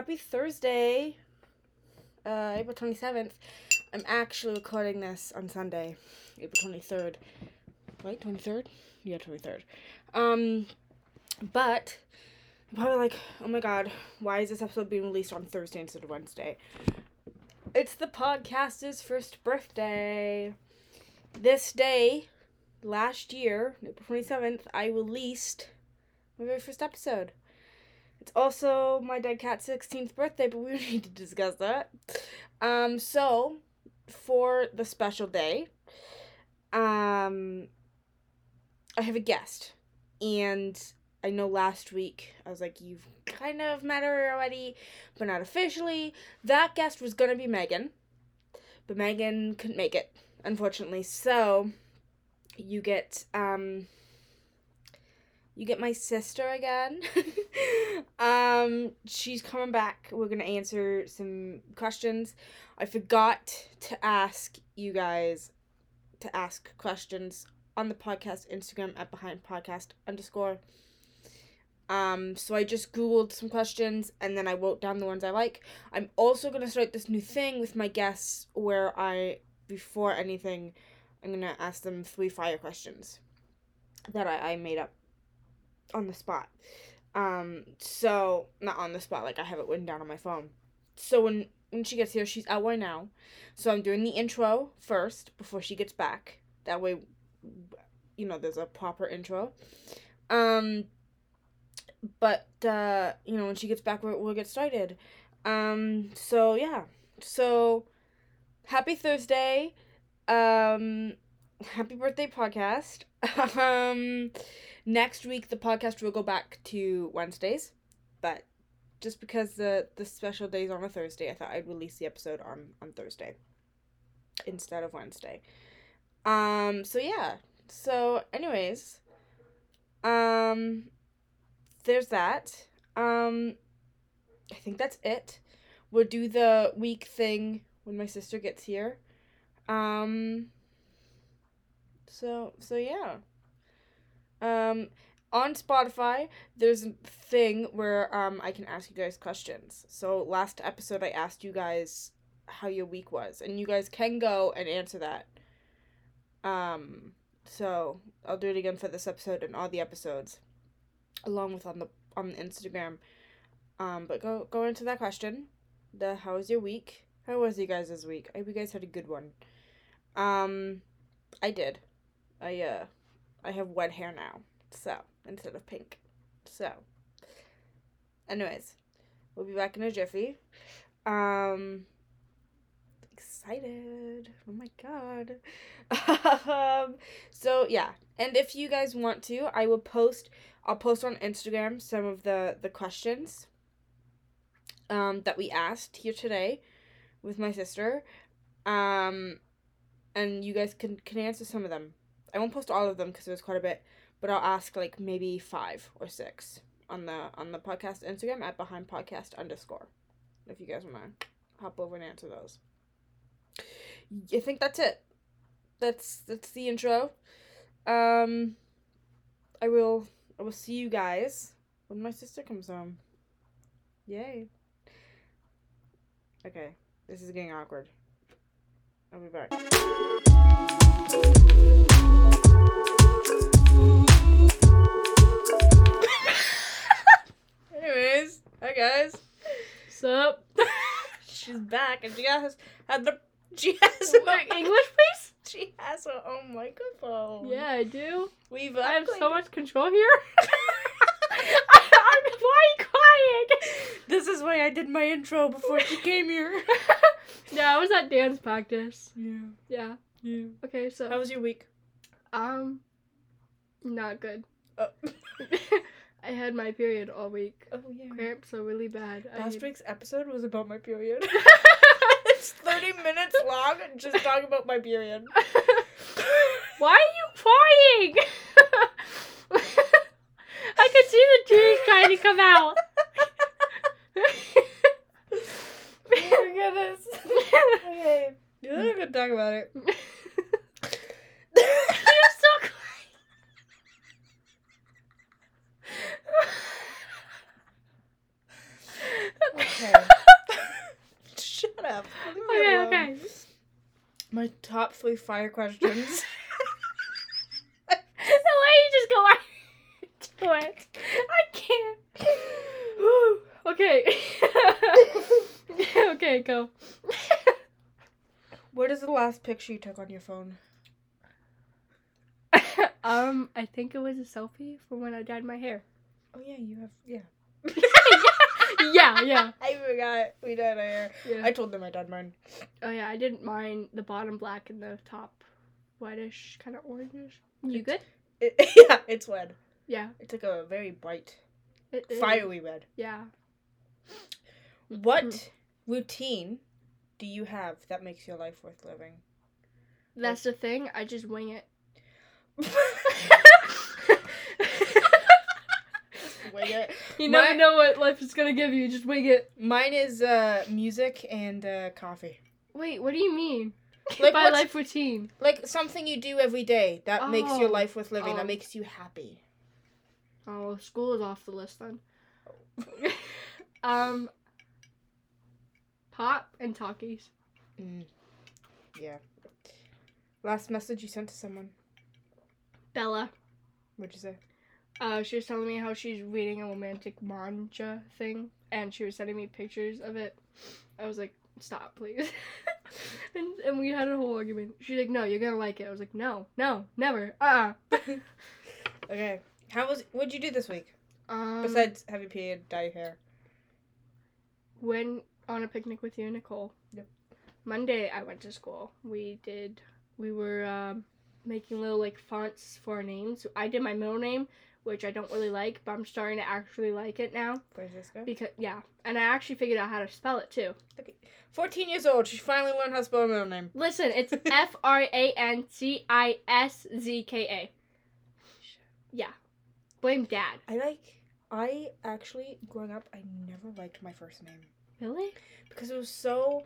happy Thursday, April 27th. I'm actually recording this on Sunday, April 23rd. Right, 23rd? Yeah, 23rd. But I'm probably like, oh my god, why is this episode being released on Thursday instead of Wednesday? It's the podcaster's first birthday. This day, last year, April 27th, I released my very first episode. It's also my dead cat's 16th birthday, but we don't need to discuss that. So, for the special day, I have a guest. And I know last week, I was like, you've kind of met her already, but not officially. That guest was going to be Megan, but Megan couldn't make it, unfortunately. So, you get my sister again. She's coming back. We're gonna answer some questions. I forgot to ask you guys to ask questions on the podcast Instagram at @behindpodcast_. So I just Googled some questions and then I wrote down the ones I like. I'm also gonna start this new thing with my guests where before anything, I'm gonna ask them 3 fire questions that I made up on the spot. So, not on the spot, like I have it written down on my phone. So when she gets here, she's out right now. So I'm doing the intro first before she gets back. That way, there's a proper intro. But, when she gets back, we'll get started. So yeah. So, happy Thursday. Happy birthday, podcast. Next week, the podcast will go back to Wednesdays, but just because the special day is on a Thursday, I thought I'd release the episode on Thursday instead of Wednesday. So yeah. So anyways, there's that. I think that's it. We'll do the week thing when my sister gets here. So yeah. On Spotify, there's a thing where I can ask you guys questions. So last episode I asked you guys how your week was, and you guys can go and answer that. So I'll do it again for this episode and all the episodes, along with on the Instagram. But go into that question. How was your week? How was you guys this week? I hope you guys had a good one. I did. I have wet hair now, so, instead of pink. So, anyways, we'll be back in a jiffy. Excited. Oh my god. So, yeah. And if you guys want to, I'll post on Instagram some of the questions, that we asked here today with my sister. And you guys can answer some of them. I won't post all of them because there's quite a bit, but I'll ask like maybe 5 or 6 on the podcast Instagram at @behindpodcast_. If you guys want to hop over and answer those. I think that's it. That's the intro. I will see you guys when my sister comes home. Yay. Okay, this is getting awkward. I'll be back. Anyways, hi guys. Sup? She's back and she has her English, please? She has her own microphone. Yeah, I do. I have so much control here. Why are you crying? This is why I did my intro before she came here. Yeah, I was at dance practice. Yeah. Yeah. Okay, so. How was your week? Not good. Oh. I had my period all week. Oh, yeah. Cramps are really bad. Last week's episode was about my period. It's 30 minutes long and just talking about my period. Why are you crying? I could see the tears trying to come out. Oh my goodness. Okay. You're not gonna talk about it. You're so crying. Okay. My top 3 fire questions. The way you just go to it. I can't. Okay. Okay, go. What is the last picture you took on your phone? I think it was a selfie from when I dyed my hair. Oh yeah, you have, yeah. Yeah. I forgot. We dyed our hair. Yeah. I told them I dyed mine. Oh yeah, I didn't mind the bottom black and the top whitish, kind of orangish. You good? Yeah, it's red. Yeah. It's like a very bright, It is. fiery red. Yeah. What routine do you have that makes your life worth living? That's the thing. I just wing it. Wing it. You never know what life is gonna give you. Just wing it. Mine is music and coffee. Wait, what do you mean? Like, By what's- life routine. Like something you do every day that makes your Oh. life worth living, Oh. that makes you happy. Oh, well, school is off the list then. Pop and Talkies. Yeah. Last message you sent to someone. Bella. What'd you say? She was telling me how she's reading a romantic manga thing, and she was sending me pictures of it. I was like, stop, please. and we had a whole argument. She's like, no, you're gonna like it. I was like, no, never. Okay. What'd you do this week? Um, Besides have your period, dye your hair. went on a picnic with you and Nicole. Yep. Monday, I went to school. We were making little, like, fonts for our names. I did my middle name, which I don't really like, but I'm starting to actually like it now. Francisco? Because, yeah. And I actually figured out how to spell it, too. 14 years old. She finally learned how to spell her middle name. Listen, it's Franciszka. Yeah. Blame Dad. I actually, growing up, I never liked my first name. Really? Because it was so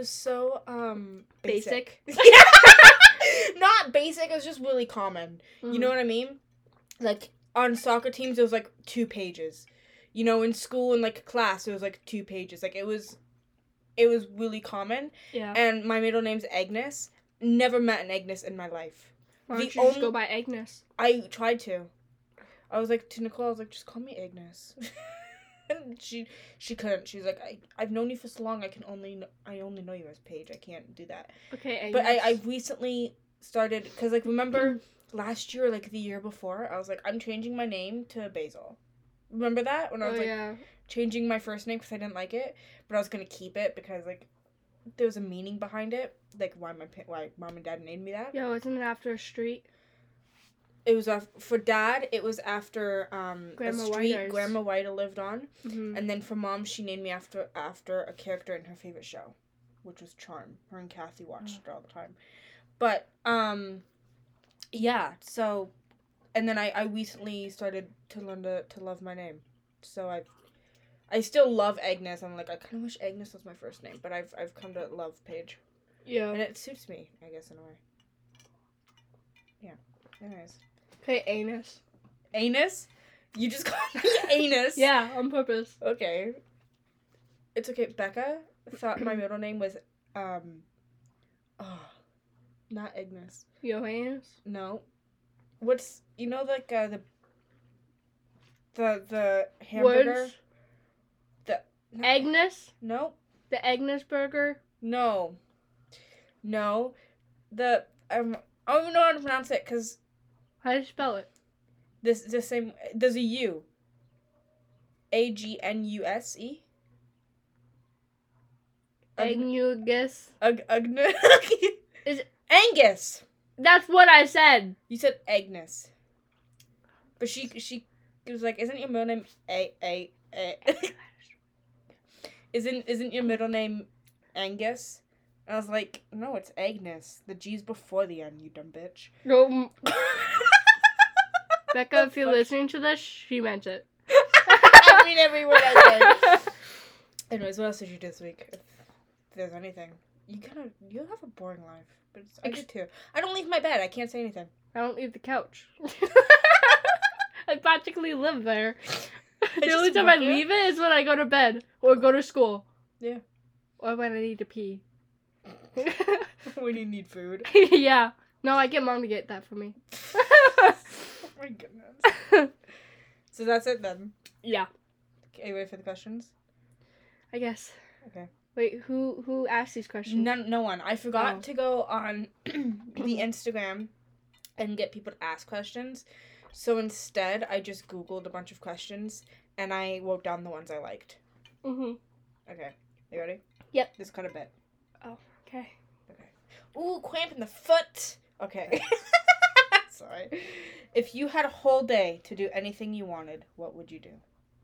basic. Not basic, it was just really common. You know what I mean? Like, on soccer teams, it was, like, 2 pages. You know, in school, in, like, class, it was, like, 2 pages. Like, it was really common. Yeah. And my middle name's Agnes. Never met an Agnes in my life. Why the don't you just only- go by Agnes? I tried to. I was like, to Nicole, I was like, just call me Agnes. And she couldn't. She's like, I've known you for so long, I only know you as Paige. I can't do that. Okay, Agnes. But I recently started, because, like, remember last year, like, the year before, I was like, I'm changing my name to Basil. Remember that? When I was, yeah. changing my first name because I didn't like it, but I was going to keep it because, like, there was a meaning behind it. Like, why mom and dad named me that. Yeah, wasn't it after a street? It was, for dad, it was after, Grandma a street Whiter's. Grandma Whiter lived on. Mm-hmm. And then for mom, she named me after a character in her favorite show, which was Charm. Her and Kathy watched it all the time. But, yeah, so, and then I recently started to learn to love my name. So I still love Agnes. I'm like, I kind of wish Agnes was my first name, but I've come to love Paige. Yeah. And it suits me, I guess, in a way. Yeah. Anyways. Okay, Anus. Anus? You just called me Anus? Yeah, on purpose. Okay. It's okay. Becca thought my middle name was, not Agnes. Johannes? No. What's, you know, like, the hamburger? Words? No. Agnes? No. The Agnes burger? No. The, I don't even know how to pronounce it, because How do you spell it? the same, there's a U. Agnuse? Agnugus. Is it- Angus! That's what I said. You said Agnes. But she was like, isn't your middle name A? Isn't your middle name Angus? And I was like, no, it's Agnes. The G's before the N, you dumb bitch. No, Becca, if you're listening to this, she meant it. I mean every word I said. Anyways, what else did you do this week? If there's anything. You have a boring life. But I do too. I don't leave my bed. I can't say anything. I don't leave the couch. I practically live there. The only just time I work here? leave it is when I go to bed or go to school. Yeah. Or when I need to pee. when you need food. Yeah. No, I get Mom to get that for me. Oh my goodness. So that's it then. Yeah. Okay, are you ready for the questions? I guess. Okay. Wait, who asked these questions? No one. I forgot to go on the Instagram and get people to ask questions. So instead, I just Googled a bunch of questions and I wrote down the ones I liked. Mhm. Okay. You ready? Yep. This cut a bit. Oh, okay. Okay. Ooh, cramp in the foot. Okay. Sorry. If you had a whole day to do anything you wanted, what would you do?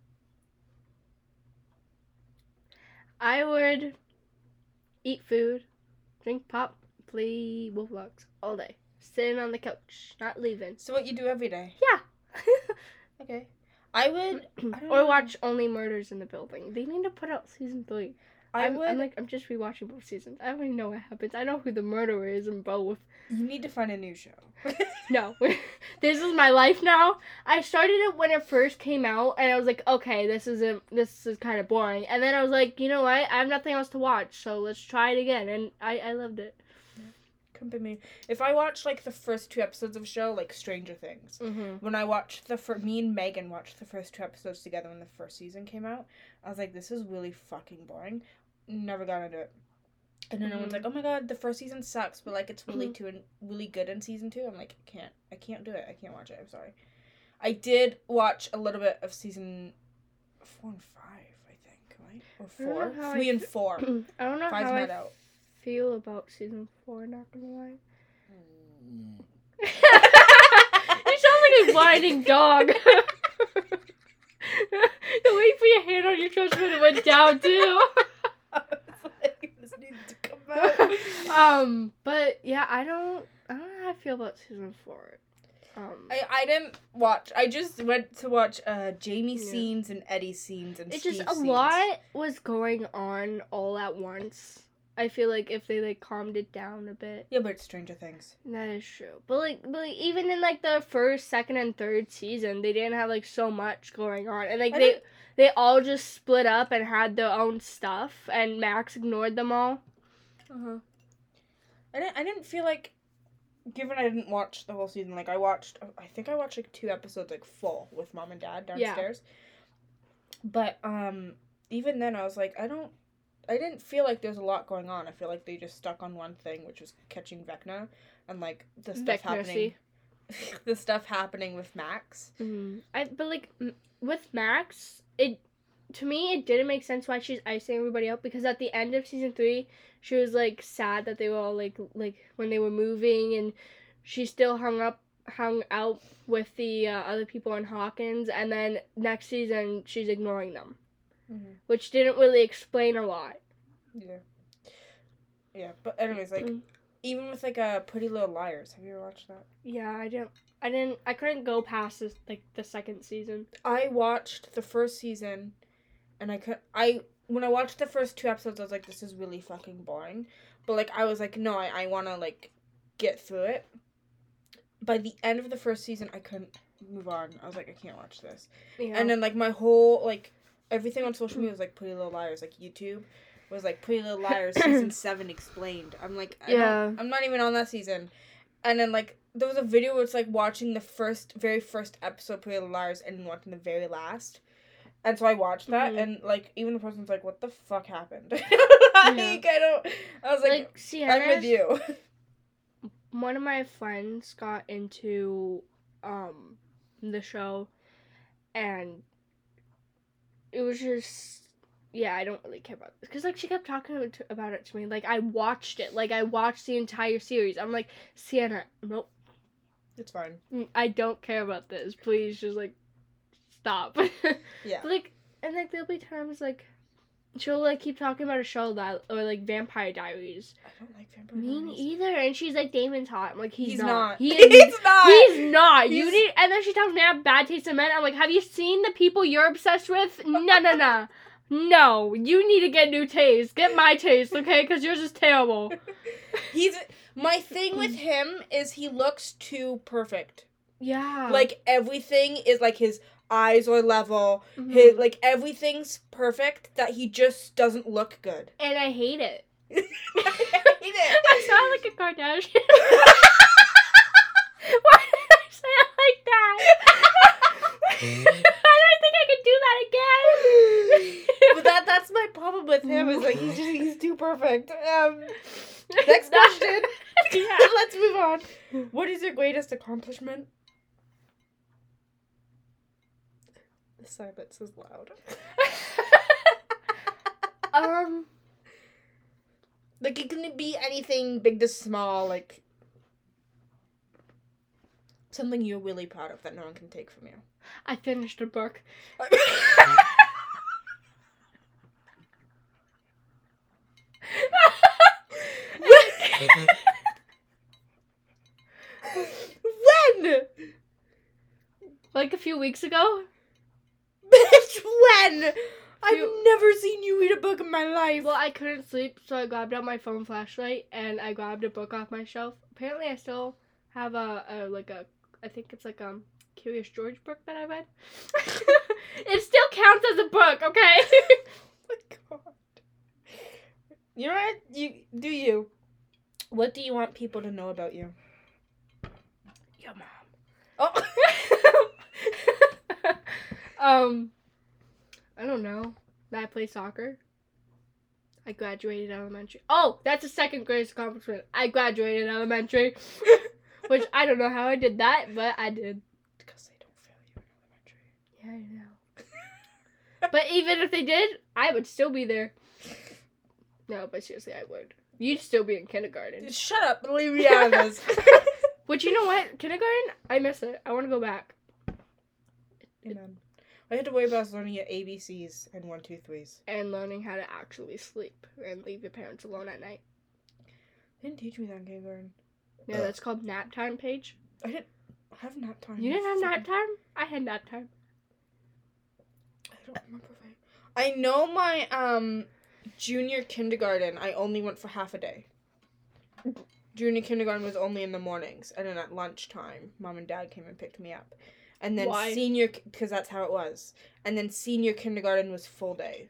I would eat food, drink pop, play Roblox all day. Sitting on the couch, not leaving. So what you do every day? Yeah. Okay. I would... I don't Or know. watch Only Murders in the Building. They need to put out season 3. I'm just rewatching both seasons. I don't even know what happens. I know who the murderer is in both. You need to find a new show. No. This is my life now. I started it when it first came out, and I was like, okay, this is kind of boring. And then I was like, you know what? I have nothing else to watch, so let's try it again. And I loved it. Come to me. If I watched, like, the first 2 episodes of a show, like Stranger Things, when I watched me and Megan watched the first 2 episodes together when the first season came out, I was like, this is really fucking boring. Never got into it. And then everyone's like, oh my god, the first season sucks, but, like, it's really really good in season 2. I'm like, I can't do it. I can't watch it. I'm sorry. I did watch a little bit of season 4 and 5, I think, right? Or 4? 3 and 4. I don't know 5's how not I out. feel about season 4, not gonna lie. You sound like a whining dog. The way you put your hand on your chest when it went down too. I was like, this needs to come out. But yeah, I don't know how I feel about season 4. I didn't watch. I just went to watch Jamie scenes and Eddie scenes and it's Steve just a scenes. lot was going on all at once. I feel like if they like calmed it down a bit. Yeah, but it's Stranger Things. That is true. But like even in like the first, second, and third season, they didn't have like so much going on, and like they all just split up and had their own stuff, and Max ignored them all. I didn't feel like, given I didn't watch the whole season, like I think I watched like 2 episodes like full with Mom and Dad downstairs. Yeah. But even then I was like, I didn't feel like there's a lot going on. I feel like they just stuck on one thing, which was catching Vecna and like the stuff happening. The stuff happening with Max. But like with Max, to me it didn't make sense why she's icing everybody out, because at the end of season 3, she was like sad that they were all like when they were moving, and she still hung out with the other people in Hawkins, and then next season she's ignoring them. Which didn't really explain a lot. Yeah, but anyways, like, even with, like, Pretty Little Liars, have you ever watched that? Yeah, I couldn't go past this, like, the second season. I watched the first season, and when I watched the first 2 episodes, I was like, this is really fucking boring. But, like, I was like, no, I want to, like, get through it. By the end of the first season, I couldn't move on. I was like, I can't watch this. Yeah. And then, like, my whole, like, everything on social media was, like, Pretty Little Liars. Like, YouTube was, like, Pretty Little Liars season 7 explained. I'm like, I'm not even on that season. And then, like, there was a video where it's, like, watching the very first episode of Pretty Little Liars and then watching the very last. And so I watched that, and, like, even the person's like, what the fuck happened? I was like I'm with you. One of my friends got into, the show, and it was just, yeah, I don't really care about this. Because, like, she kept talking about it to me. Like, I watched it. Like, I watched the entire series. I'm like, Sienna, nope. It's fine. I don't care about this. Please, just, like, stop. Yeah. But, like, and, like, there'll be times, like, she'll, like, keep talking about a show or, like, Vampire Diaries. I don't like Vampire Diaries. Me either. And she's like, Damon's hot. I'm like, he's not. He's not. He's not. You need. And then she tells me I have bad taste in men. I'm like, have you seen the people you're obsessed with? No. No, you need to get new taste. Get my taste, okay? Because yours is terrible. My thing with him is he looks too perfect. Yeah. Like, everything is, like, his eyes are level. His, like, everything's perfect that he just doesn't look good. And I hate it. I hate it. I sound like a Kardashian. Why did I say it like that? I don't think I can do that again. But that's my problem with him, is like he's too perfect. Next question. Yeah. Let's move on. What is your greatest accomplishment? The silence is loud. Like, it can be anything big to small, like something you're really proud of that no one can take from you. I finished a book. When? Like a few weeks ago. Bitch, when? I've never seen you read a book in my life. Well, I couldn't sleep, so I grabbed out my phone flashlight and I grabbed a book off my shelf. Apparently, I still have I think it's like Curious George book that I read. It still counts as a book, okay? Oh my god. You know what? You. What do you want people to know about you? Your mom. Oh. I don't know. That I play soccer. I graduated elementary. Oh, that's the second greatest accomplishment. I graduated elementary. Which I don't know how I did that, but I did. Because they don't fail you in elementary. Yeah, I know. But even if they did, I would still be there. No, but seriously, I would. You'd still be in kindergarten. Shut up and leave me out of this. But you know what? Kindergarten, I miss it. I want to go back. Amen. I had to worry about learning your ABCs and 1, 2, 3s. And learning how to actually sleep and leave your parents alone at night. They didn't teach me that in kindergarten. Yeah, that's called nap time, Paige. I didn't have nap time. You didn't have nap time? I had nap time. I don't remember if I know my junior kindergarten, I only went for half a day. Junior kindergarten was only in the mornings, and then at lunchtime, Mom and Dad came and picked me up. And then Why? senior, because that's how it was. And then senior kindergarten was full day.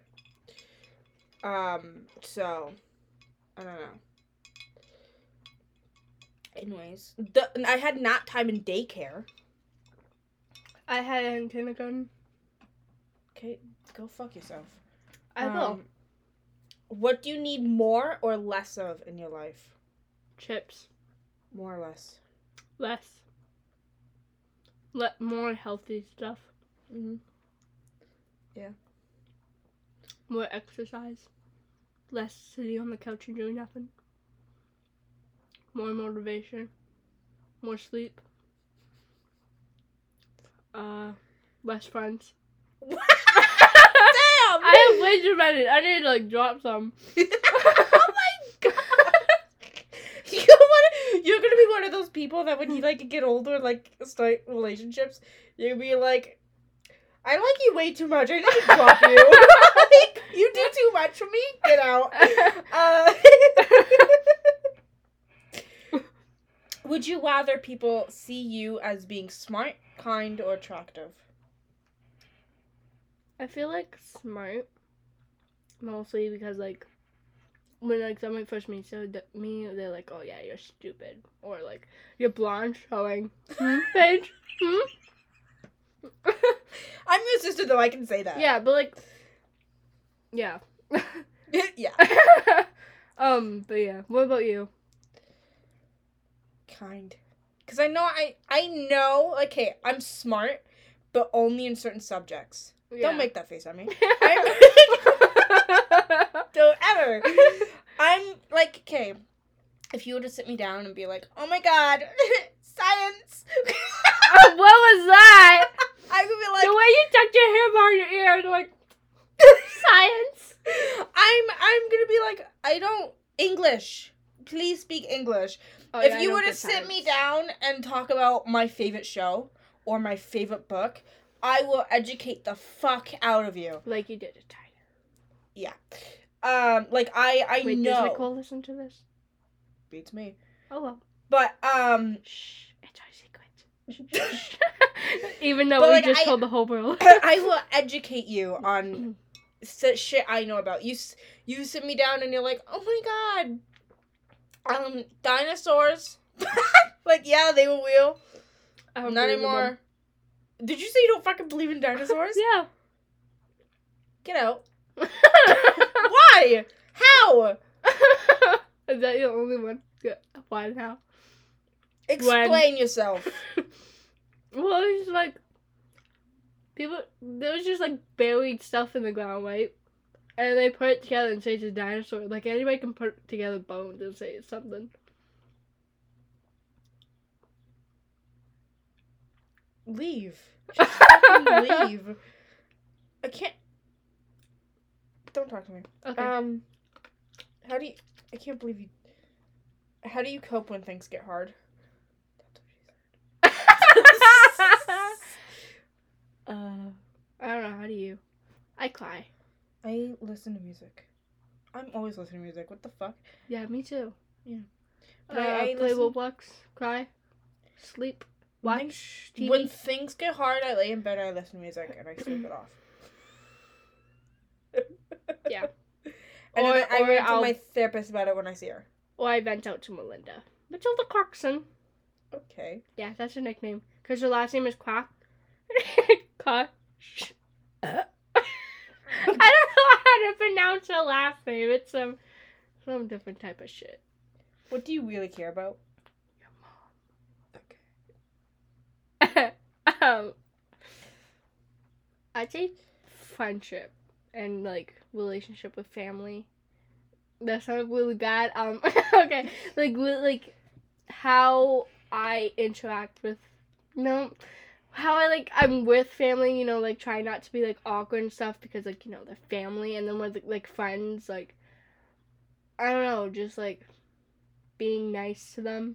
So, I don't know. Anyways, I had nap time in daycare. I had it in kindergarten. Okay, go fuck yourself. I will. What do you need more or less of in your life? Chips. More or less. Less. More healthy stuff. Mm-hmm. Yeah. More exercise. Less sitting on the couch and doing nothing. More motivation. More sleep. Less friends. Damn! I have way too many. I need to drop some. Oh my god! You're gonna be one of those people that when you get older and start relationships, you're gonna be like, I like you way too much. I need to drop you. You do too much for me. Get out. Would you rather people see you as being smart, kind, or attractive? I feel like smart. Mostly because when someone first meets me, they're like, oh yeah, you're stupid. Or you're blonde showing. Paige? I'm your sister though, I can say that. Yeah, but yeah. Yeah. But yeah, what about you? Kind. Because I know, okay, I'm smart, but only in certain subjects. Yeah. Don't make that face at me. Don't ever. I'm okay, if you were to sit me down and be like, oh my god, science. What was that? I would be like, the way you tucked your hair behind your ear and science. I'm gonna be like, I don't English. Please speak English. Oh, If you were to sit me down and talk about my favorite show or my favorite book, I will educate the fuck out of you. Like you did it, Tyler. Yeah. I Wait, know. does Nicole listen to this? Beats me. Oh well. But, Shh, it's our secret. Even though But, we just told the whole world. I will educate you on shit I know about. You sit me down and you're like, oh my god, dinosaurs. Like, yeah, they were real. Not anymore. Did you say you don't fucking believe in dinosaurs? Yeah. Get out. Why? How? Is that the only one? Yeah. Why and how? Explain yourself. Well, it's like there was just like buried stuff in the ground, right? And they put it together and say it's a dinosaur. Like, anybody can put together bones and say it's something. Leave. Just fucking leave. I can't. Don't talk to me. Okay. How do you? I can't believe you. How do you cope when things get hard? I don't know. How do you? I cry. I listen to music. I'm always listening to music. What the fuck? Yeah, me too. Yeah. But I play Roblox, cry, sleep, watch TV. When things get hard, I lay in bed, I listen to music, and I sleep it off. Yeah. And then I rant to my therapist about it when I see her. Or I vent out to Melinda. Matilda Clarkson. Okay. Yeah, that's her nickname. Because her last name is Quack. Quack. I don't know how to pronounce her last name. It's some different type of shit. What do you really care about? Your mom. Okay. I'd say friendship and like relationship with family. That sounds really bad. Okay. Like how I interact with how I'm with family, like try not to be like awkward and stuff because like, they're family, and then with like friends, like I don't know, just like being nice to them.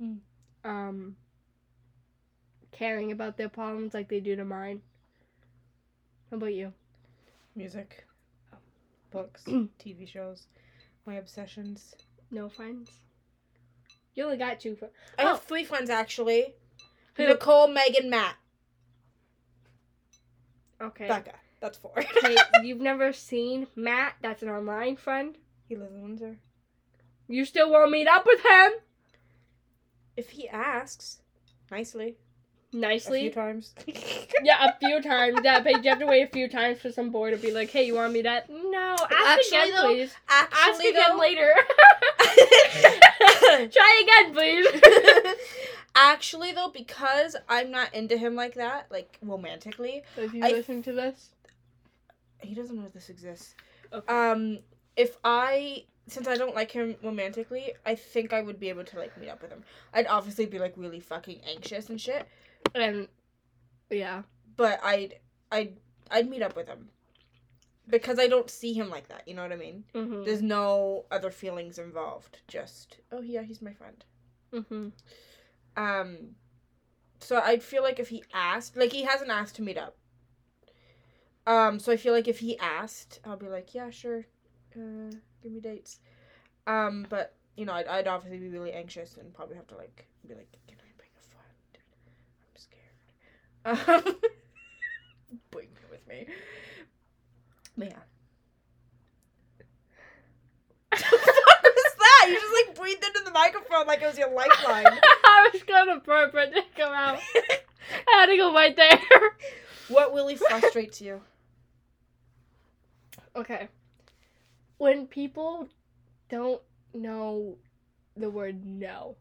Caring about their problems like they do to mine. How about you? Music. Books. TV shows. My obsessions. No friends? You only got 2 friends. I have 3 friends, actually. Nicole, Megan, Matt. Okay. Becca. That's 4. Okay, you've never seen Matt? That's an online friend. He lives in Windsor. You still won't meet up with him? If he asks. Nicely. Nicely? A few times. Yeah, a few times. Yeah, but you have to wait a few times for some boy to be like, hey, you want to meet up? No, ask again, please. Ask again later. Try again, please. Actually, though, because I'm not into him like that, like, romantically. If you listen to this? He doesn't know this exists. Okay. Since I don't like him romantically, I think I would be able to, like, meet up with him. I'd obviously be, like, really fucking anxious and shit. And, yeah. But I'd meet up with him. Because I don't see him like that, you know what I mean? Mm-hmm. There's no other feelings involved. Just, oh, yeah, he's my friend. Mm-hmm. So I'd feel like if he asked, like, he hasn't asked to meet up. So I feel like if he asked, I'll be like, yeah, sure. Give me dates. But, I'd obviously be really anxious and probably have to, like, be like, can I bring a friend? I'm scared. Bring me with me. But yeah. What the fuck was that? You just, like, breathed into the microphone like it was your lifeline. I was gonna burp, but it didn't come out. I had to go right there. What really frustrates you? Okay. When people don't know the word no.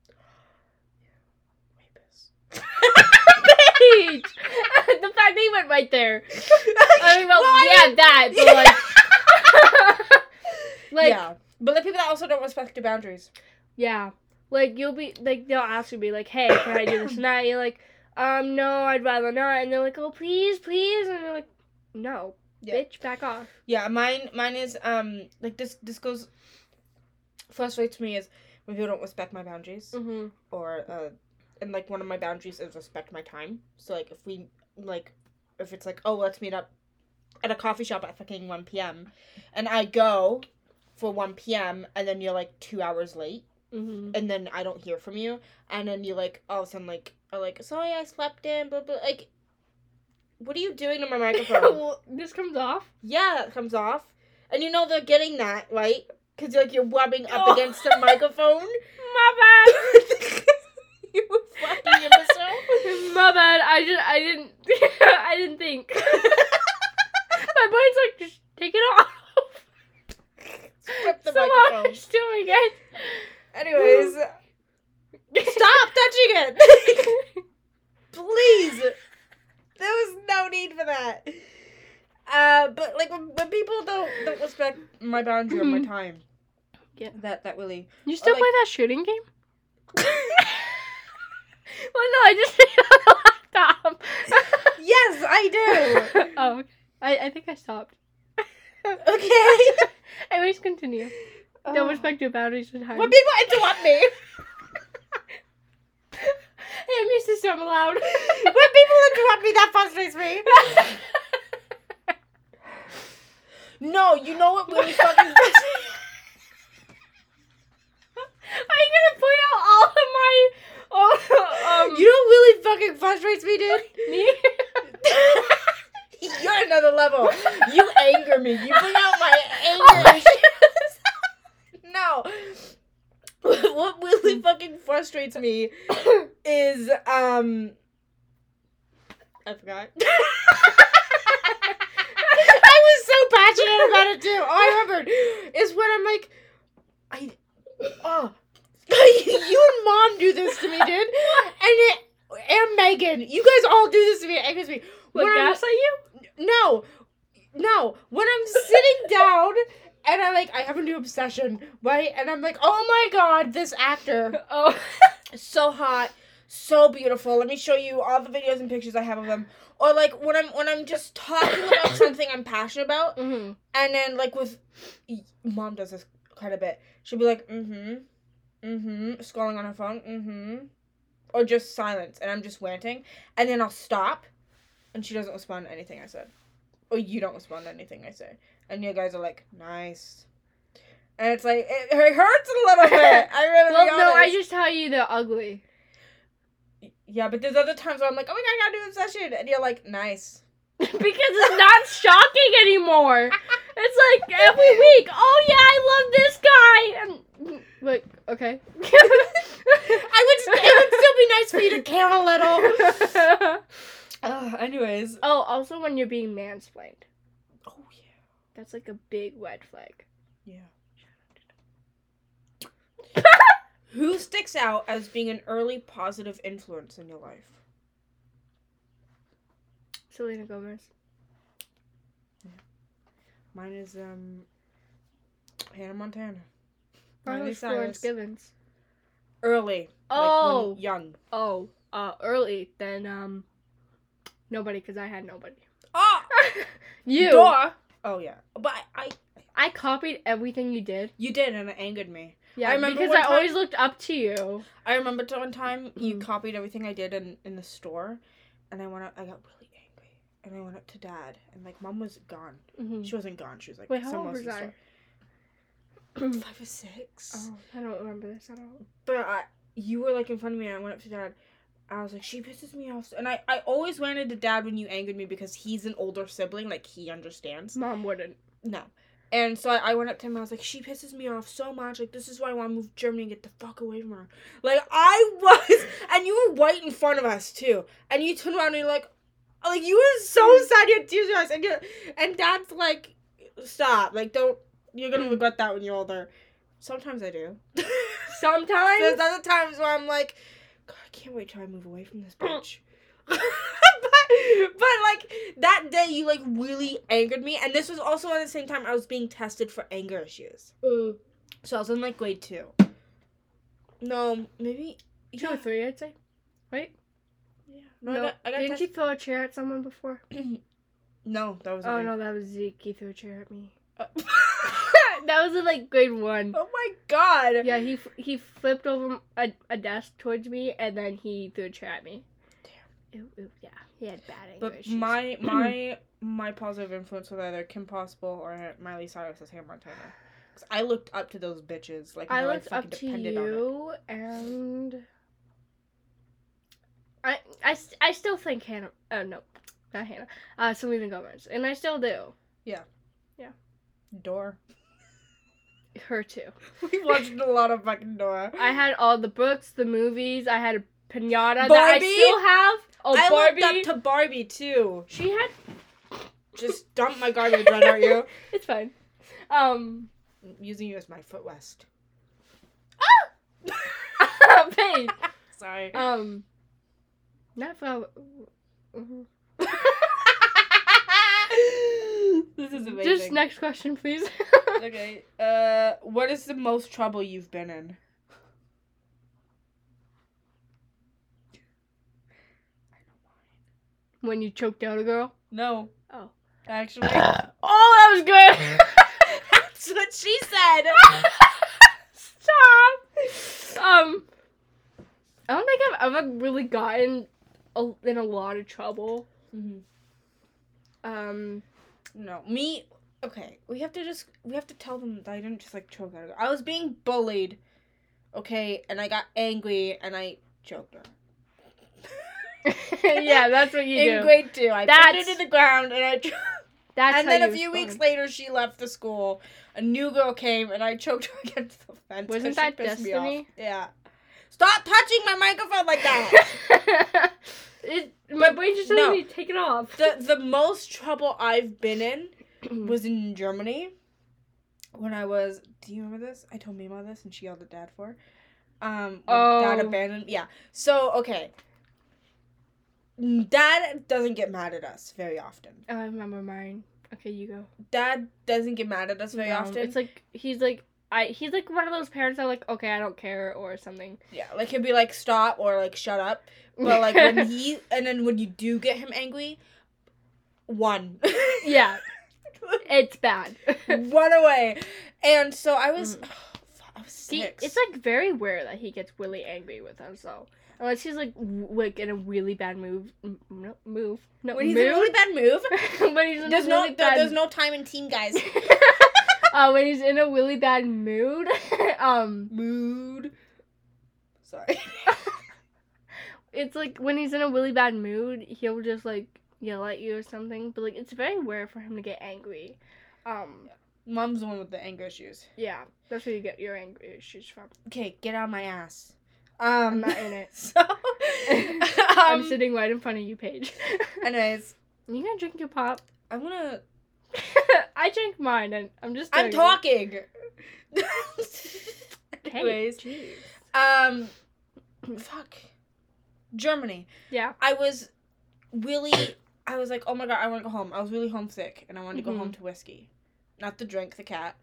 Paige! The fact that you went right there. I mean, well, yeah, that, but like... yeah. But the people that also don't respect your boundaries. Yeah. Like, you'll be, like, they'll ask you, be like, hey, can I do this and that? You're like, no, I'd rather not. And they're like, oh, please, please. And you're like, no. Yeah. Bitch, back off. Yeah, mine is, like, this goes, frustrates me is when people don't respect my boundaries. Mm-hmm. Or, and, like, one of my boundaries is respect my time. So, like, if it's like, oh, let's meet up at a coffee shop at fucking 1 p.m. And I go for 1 p.m. and then you're, like, 2 hours late. Mm-hmm. And then I don't hear from you. And then you, like, all of a sudden, like, are like, sorry, I slept in, blah, blah. Like, What are you doing to my microphone? Well, this comes off. Yeah, that comes off. And you know they're getting that, right? Because you're rubbing up Oh. against the microphone. My bad. You fucking imbecile. My bad. I didn't I didn't think. My brain's like, just take it off. Flip the Somehow microphone. it's doing it. Anyways, stop touching it. Please. There was no need for that. But like when people don't respect my boundary or my time, Yeah. that really. You still like- play that shooting game? Well, no, I just did it on the laptop. Yes, I do. Oh, okay. I think I stopped. Okay. Anyways, continue. Don't respect your boundaries with time. When people interrupt me, Hey, I'm used to some loud. when people interrupt me, that frustrates me. No, you know what really fucking frustrates me? Are you gonna point out all of my You know what really fucking frustrates me, dude? me? You're another level. You anger me. You bring out my anger issues. No. What really fucking frustrates me is I forgot. I was so passionate about it too. Oh, I remembered. Is when I'm like, you and Mom do this to me, dude. And Megan, you guys all do this to me. It angers me. What, When I'm- gaslight you? No. When I'm sitting down and I have a new obsession, right? And I'm like, oh my god, this actor. Oh. So hot, so beautiful. Let me show you all the videos and pictures I have of them. Or like when I'm just talking about something I'm passionate about, Mm-hmm. and then like with Mom does this quite a bit. She'll be like, scrolling on her phone, or just silence, and I'm just ranting, and then I'll stop, and she doesn't respond to anything I said, or you don't respond to anything I say, and you guys are like, nice. And it's like, it hurts a little bit. I really Well, no, I honest. just tell you they're ugly. Yeah, but there's other times where I'm like, oh my god, I gotta do this session, and you're like, nice. Because it's not shocking anymore. It's like every week. Oh yeah, I love this guy. And like, okay. It would still be nice for you to care a little. Anyways. Oh, also when you're being mansplained. Oh yeah. That's like a big red flag. Yeah. Who sticks out as being an early positive influence in your life? Selena Gomez. Mine is Hannah Montana. Mine Miley was Florence Cyrus. Gibbons. Early. Oh. Like when young. Oh, early. Then nobody, because I had nobody. Oh. You. Duh. Oh yeah. But I copied everything you did. you did, and it angered me. Yeah, I remember because one I time- always looked up to you. I remember one time you Mhm. copied everything I did in the store, and I got really angry, and I went up to Dad, and like Mom was gone. Mm-hmm. She wasn't gone. She was like Wait, how somewhere old was else in I? the store. 5 or 6. Oh, I don't remember this at all. But you were like in front of me, and I went up to Dad. I was like, she pisses me off, and I always ranted to Dad when you angered me because he's an older sibling, like he understands. Mom wouldn't. No. And so I went up to him and I was like, she pisses me off so much. Like, this is why I want to move to Germany and get the fuck away from her. Like, I was, and you were right in front of us, too. And you turned around and you're like, you were so sad, you had tears in your eyes. And Dad's like, stop. Like, you're going to regret that when you're older. Sometimes I do. Sometimes? There's other times where I'm like, God, I can't wait till I move away from this bitch. but like that day you like really angered me, and this was also at the same time I was being tested for anger issues. So I was in like grade 2. No, maybe 2 or 3, I'd say. Right? Yeah. No, I got didn't tested. you throw a chair at someone before? No, that was. Oh no, that was Zeke. He threw a chair at me. Oh. That was in like grade 1. Oh my god. Yeah, he flipped over a desk towards me and then he threw a chair at me. Damn. Yeah, he had bad anger But issues. my positive influence was either Kim Possible or Miley Cyrus as Hannah Montana. Because I looked up to those bitches. Like, I my looked life up fucking to depended on it. you and I still think Hannah. Oh no, not Hannah. Selena Gomez, and I still do. Dora. Her too. We watched a lot of fucking Dora. I had all the books, the movies. I had a pinata that I Barbie? still have. Oh, I Barbie. looked up to Barbie too. She had. Just dump my garbage right at you. It's fine. I'm using you as my foot rest. Pain. Sorry. Not for. This is amazing. Just next question, please. Okay. What is the most trouble you've been in? When you choked out a girl. No. Oh. Actually. Oh, that was good. That's what she said. Stop. I don't think I've ever really gotten in a lot of trouble. Mm-hmm. No, me. Okay, we have to tell them that I didn't just like choke her. I was being bullied. Okay, and I got angry and I choked her. Yeah, that's what you do. In grade 2, I put it in the ground and I. That's and how then you a few respond. weeks later, she left the school. A new girl came and I choked her against the fence. Wasn't 'cause she that pissed me off. Destiny? Yeah. Stop touching my microphone like that. My brain just telling me to take it off. The most trouble I've been in was in Germany. When I was, do you remember this? I told Mima this and she yelled at Dad for. When Dad abandoned. Yeah. So okay. Dad doesn't get mad at us very often. Oh, I remember mine. Okay, you go. Dad doesn't get mad at us very often. It's like he's like one of those parents that are like, okay, I don't care or something. Yeah, like he'll be like stop or like shut up. But like when when you do get him angry, one. Yeah. It's bad. One away. And so I was I was 6. It's like very rare that he gets really angry with us though. Unless he's like in a really bad move. No, when he's in a really bad move. When he's in There's no time in team, guys. When he's in a really bad mood. Mood. Sorry. It's like when he's in a really bad mood, he'll just like yell at you or something. But like it's very rare for him to get angry. Mom's the one with the anger issues. Yeah, that's where you get your anger issues from. Okay, get out of my ass. I'm not in it. So, I'm sitting right in front of you, Paige. Anyways, You gonna drink your pop? I'm gonna. I drank mine, and I'm just. I'm talking. Anyways, fuck. Germany. Yeah. I was like, oh my god, I want to go home. I was really homesick, and I wanted to go home to whiskey, not the drink, the cat.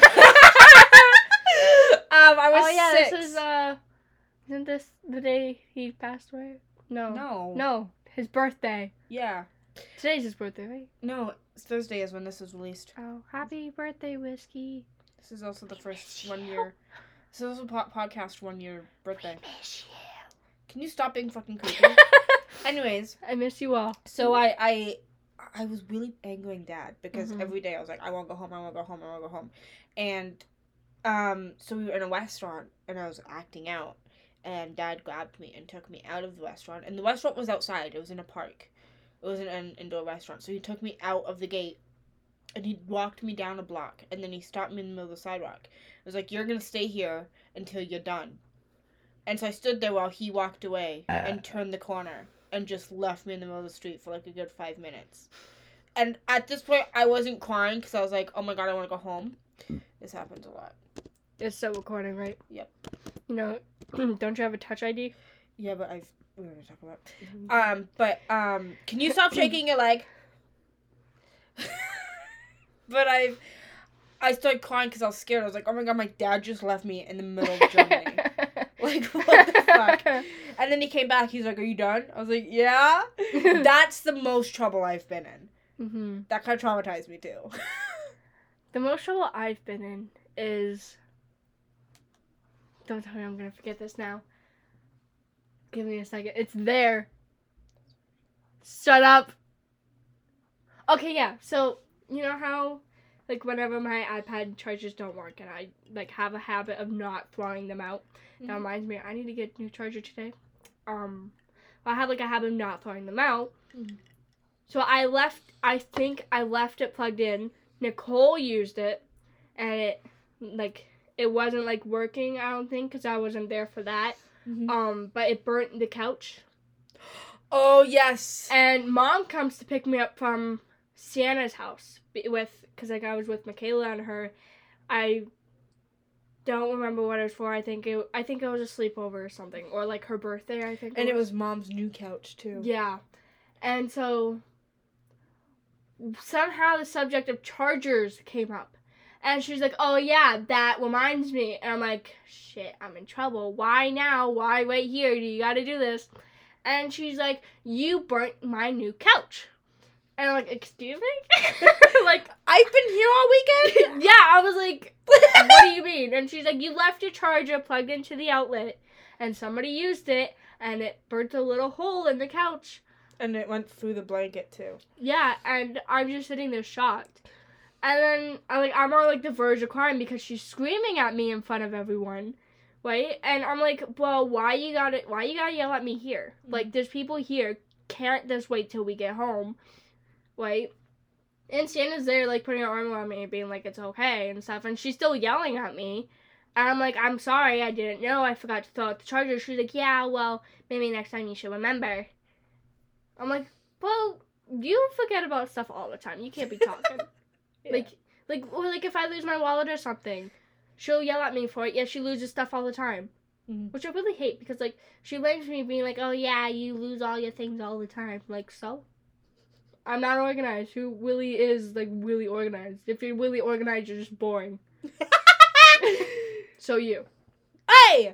I was 6. This is isn't this the day he passed away? No, his birthday. Yeah. Today's his birthday, right? No, Thursday is when this was released. Oh, happy birthday, whiskey. This is also the first 1 year. This is also podcast 1 year birthday. We miss you. Can you stop being fucking creepy? Anyways, I miss you all. so I was really angering Dad because every day I was like, I want to go home, I want to go home, I want to go home. And so we were in a restaurant and I was acting out and Dad grabbed me and took me out of the restaurant. And the restaurant was outside. It was in a park. It wasn't an indoor restaurant. So he took me out of the gate and he walked me down a block and then he stopped me in the middle of the sidewalk. It was like, you're going to stay here until you're done. And so I stood there while he walked away and turned the corner and just left me in the middle of the street for like a good 5 minutes. And at this point, I wasn't crying because I was like, oh my god, I want to go home. This happens a lot. It's still recording, right? Yep. You know, don't you have a Touch ID? Yeah, but we're going to talk about can you stop shaking your leg? But I started crying because I was scared. I was like, oh my god, my dad just left me in the middle of Germany. Like, what the fuck? And then he came back. He's like, are you done? I was like, yeah. That's the most trouble I've been in. Mm-hmm. That kind of traumatized me, too. The most trouble I've been in is... Don't tell me I'm going to forget this now. Give me a second. It's there. Shut up. Okay, yeah. So, you know how, like, whenever my iPad chargers don't work and I, like, have a habit of not throwing them out, that reminds me, I need to get a new charger today. I have, like, a habit of not throwing them out. So I think I left it plugged in. Nicole used it, and it wasn't like working, I don't think, because I wasn't there for that. But it burnt the couch. Oh, yes. And Mom comes to pick me up from Sienna's house because like I was with Michaela and her. I don't remember what it was for. I think it was a sleepover or something, or like her birthday, I think. And it was Mom's new couch too. Yeah. And so somehow the subject of chargers came up. And she's like, "Oh yeah, that reminds me." And I'm like, "Shit, I'm in trouble. Why now? Why right here? You got to do this." And she's like, "You burnt my new couch." And I'm like, "Excuse me?" Like, I've been here all weekend? yeah, I was like, "What do you mean?" And she's like, "You left your charger plugged into the outlet, and somebody used it, and it burnt a little hole in the couch." And it went through the blanket too. Yeah, and I'm just sitting there shocked. And then I'm on like the verge of crying because she's screaming at me in front of everyone, right? And I'm like, "Well, why you gotta yell at me here? Like, there's people here. Can't just wait till we get home, right?" And Sienna's there like putting her arm around me, being like, "It's okay" and stuff, and she's still yelling at me. And I'm like, "I'm sorry, I didn't know. I forgot to throw out the charger." She's like, "Yeah, well, maybe next time you should remember." I'm like, "Well, you forget about stuff all the time. You can't be talking." Yeah. Like if I lose my wallet or something, she'll yell at me for it. Yeah, she loses stuff all the time, which I really hate because like she blames me being like, "Oh yeah, you lose all your things all the time." Like, so I'm not organized. Who really is like really organized? If you're really organized, you're just boring. So you. Hey.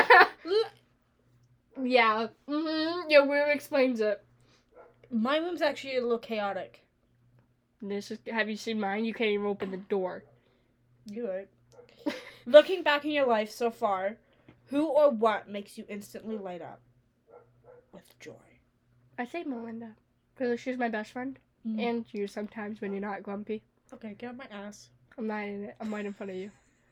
Yeah. Your room explains it. My room's actually a little chaotic. Have you seen mine? You can't even open the door. You're right. Looking back in your life so far, who or what makes you instantly light up with joy? I say Melinda, because she's my best friend. And you sometimes when you're not grumpy. Okay, get on my ass. I'm not in it. I'm right in front of you.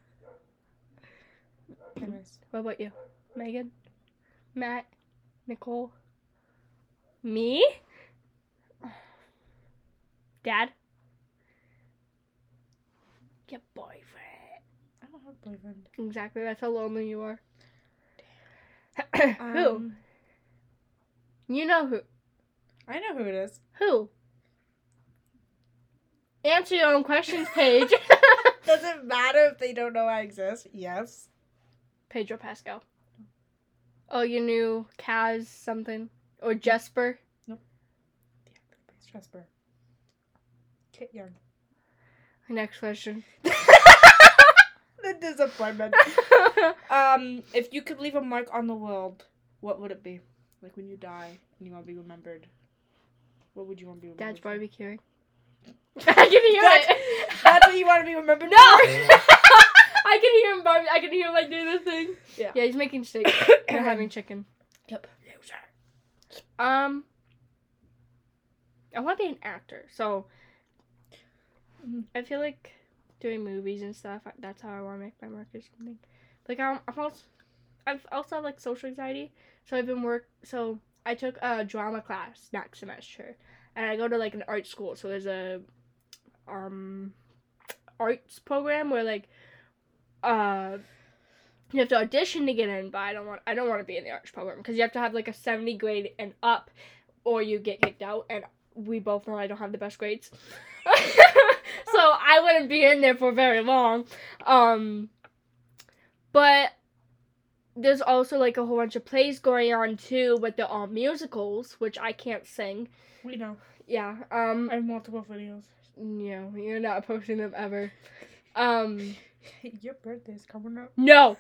Anyways. What about you? Megan? Matt? Nicole? Me? Dad? Your boyfriend. I don't have a boyfriend. Exactly. That's how lonely you are. Who? Who? You know who. I know who it is. Who? Answer your own questions, Paige. Does it matter if they don't know I exist? Yes. Pedro Pascal. Oh, you knew Kaz something? Or Jesper? Nope. The actor plays Jesper. Kit Young. Next question. The disappointment. If you could leave a mark on the world, what would it be? Like when you die and you want to be remembered. What would you want to be remembered? Dad's barbecuing. I can hear it. That's what you want to be remembered No! I can hear him I can hear him like doing this thing. Yeah. Yeah, he's making steak. They're having chicken. Yep. I want to be an actor, so I feel like doing movies and stuff. That's how I want to make my mark or something. Like I've also have like social anxiety, so So I took a drama class next semester, and I go to like an art school. So there's a arts program where like you have to audition to get in, but I don't want to be in the arts program because you have to have like a 70 grade and up, or you get kicked out. And we both know I don't have the best grades, so I wouldn't be in there for very long. But there's also like a whole bunch of plays going on too, but they're all musicals, which I can't sing. We know. Yeah. I have multiple videos. No, you're not posting them ever. Your birthday's coming up. No.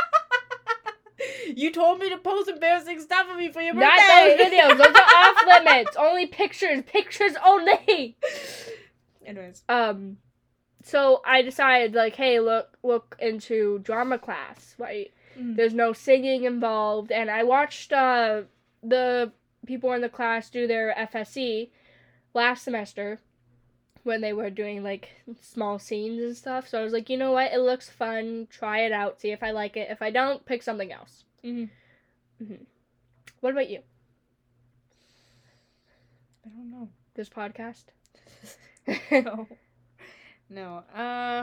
You told me to post embarrassing stuff of me for your birthday. Not those videos. Those are off limits. Only pictures. Pictures only. Anyways. So I decided like, hey, look into drama class, right? There's no singing involved, and I watched the people in the class do their FSC last semester when they were doing like small scenes and stuff. So I was like, you know what? It looks fun. Try it out. See if I like it. If I don't, pick something else. What about you? I don't know. This podcast? No. No. I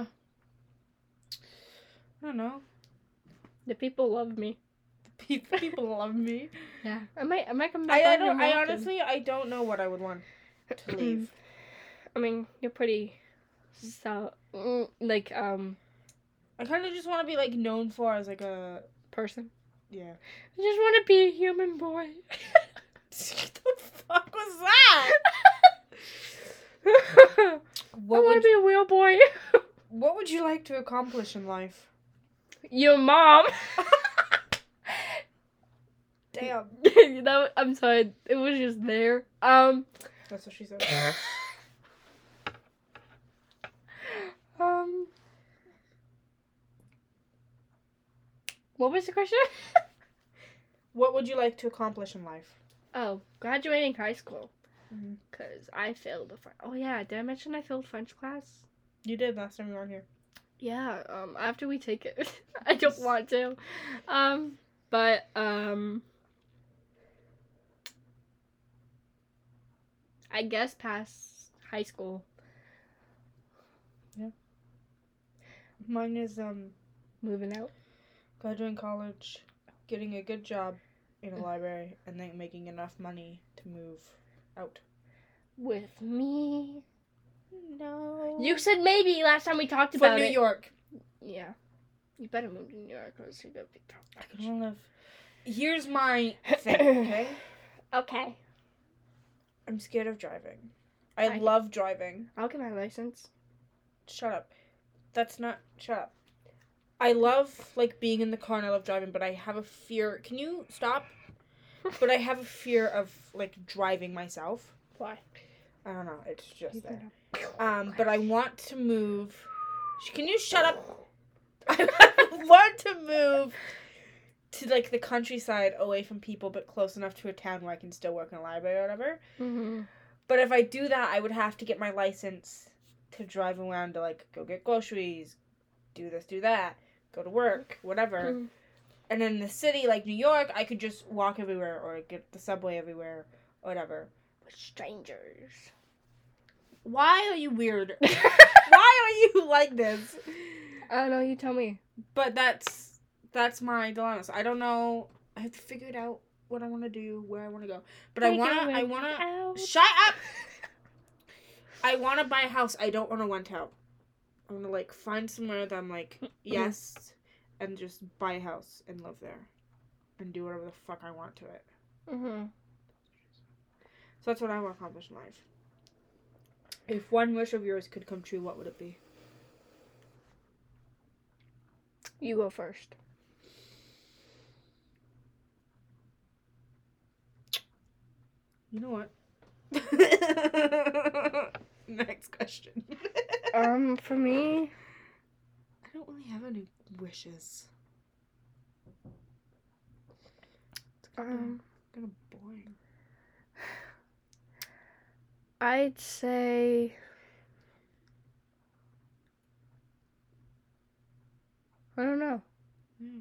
don't know. The people love me. People love me. Yeah. I might come back. I honestly don't know what I would want to leave. I mean, you're pretty like I kind of just want to be like known for as like a person. yeah. I just want to be a human boy. What the fuck was that? I want to be a real boy. What would you like to accomplish in life? Your mom. Damn. I'm sorry. It was just there. That's what she said. What was the question? What would you like to accomplish in life? Oh, graduating high school. Mm-hmm. Cause I failed the French. Oh yeah, did I mention I failed French class? You did last time you were on here. Yeah. After we take it, I don't want to. But I guess past high school. Yeah. Mine is Moving out. graduating college, getting a good job in a library, and then making enough money to move out. With me. No. You said maybe last time we talked about New it. York. Yeah. You better move to New York or else you're gonna be I can only live. Here's my thing, okay? Okay. I'm scared of driving. I love driving. I'll get my license. Shut up. Shut up. I love, like, being in the car and I love driving, but I have a fear. Can you stop? But I have a fear of, like, driving myself. Why? I don't know. It's just there. But I want to move. Can you shut up? I want to move to, like, the countryside away from people, but close enough to a town where I can still work in a library or whatever. Mm-hmm. But if I do that, I would have to get my license to drive around to, like, go get groceries, do this, do that, go to work, whatever. Mm-hmm. And in the city, like New York, I could just walk everywhere or get the subway everywhere or whatever. With strangers. Why are you weird? Why are you like this? I don't know, you tell me. But that's my dilemma. So I don't know. I have to figure it out what I want to do, where I want to go. But I want to shut up. I want to buy a house. I don't want to rent out. I want to, like, find somewhere that I'm like, yes, and just buy a house and live there and do whatever the fuck I want to it. Mm-hmm. So that's what I want to accomplish in life. If one wish of yours could come true, what would it be? You go first. You know what? Next question. For me, I don't really have any wishes. It's kind of boring. I'd say I don't know. Yeah.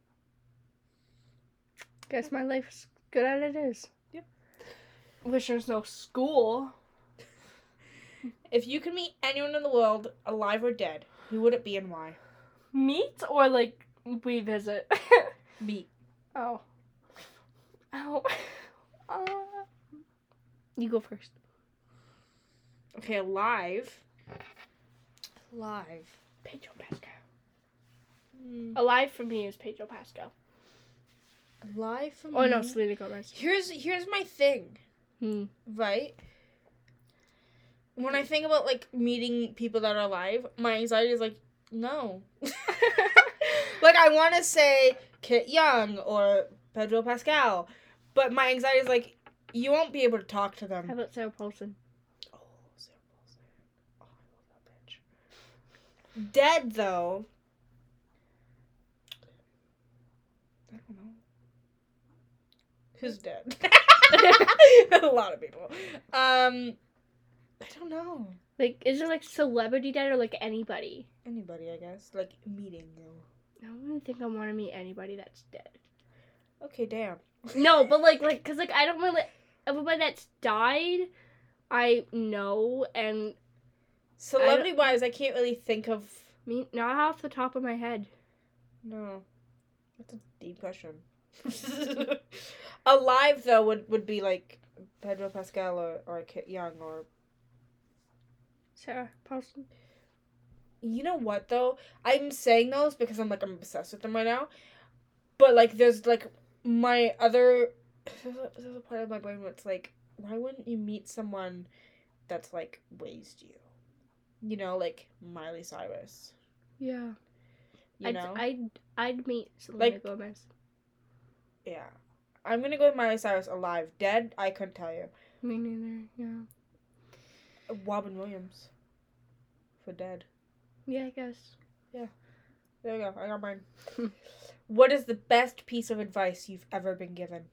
Guess my life's good as it is. Yep. Wish there's no school. If you could meet anyone in the world, alive or dead, who would it be and why? Meet or like we visit? Meet. Oh. You go first. Okay, alive. Alive. Pedro Pascal. Alive for me is Pedro Pascal. Alive for me. Oh no, Selena Gomez. Here's my thing. Right? When I think about, like, meeting people that are alive, my anxiety is like, no. Like, I want to say Kit Young or Pedro Pascal, but my anxiety is like, you won't be able to talk to them. How about Sarah Paulson? Oh, Sarah Paulson. Oh, I love that bitch. Dead, though. I don't know. Who's dead? A lot of people. I don't know. Like, is it like celebrity dead or like anybody? Anybody, I guess. Like, meeting you. I don't really think I want to meet anybody that's dead. Okay, damn. No, but like, cause like I don't really everybody that's died I know, and Celebrity-wise, I can't really think of... not off the top of my head. No. That's a deep question. Alive, though, would be, like, Pedro Pascal or Kit Young or... Sarah Paulson. You know what, though? I'm saying those because I'm obsessed with them right now. But, like, there's, like, my other... There's a part of my brain where it's like, why wouldn't you meet someone that's, like, raised you? You know, like, Miley Cyrus. Yeah. You know? I'd meet Selena Like- Gomez. Yeah. I'm gonna go with Miley Cyrus alive. Dead, I couldn't tell you. Me neither, yeah. Robin Williams. For dead. Yeah, I guess. There we go. I got mine. What is the best piece of advice you've ever been given?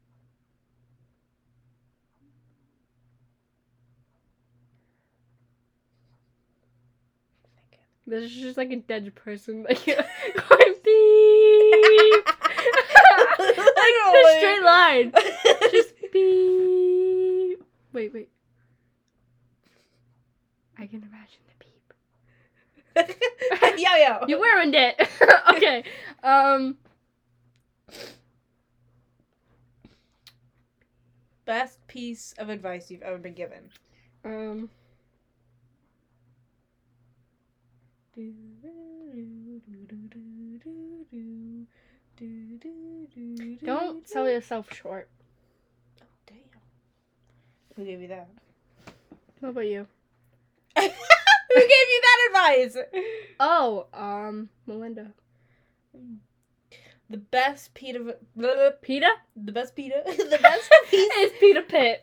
This is just like a dead person, like, going beep! Like, a straight line. Just beep. Wait. I can imagine the beep. Yeah. You ruined it. Okay. Best piece of advice you've ever been given. Don't sell yourself short. Oh, damn. Who gave you that? What about you? Who gave you that advice? Oh, Melinda. The best Peter... PETA? The best Peter... The best piece... It's Peter Pitt.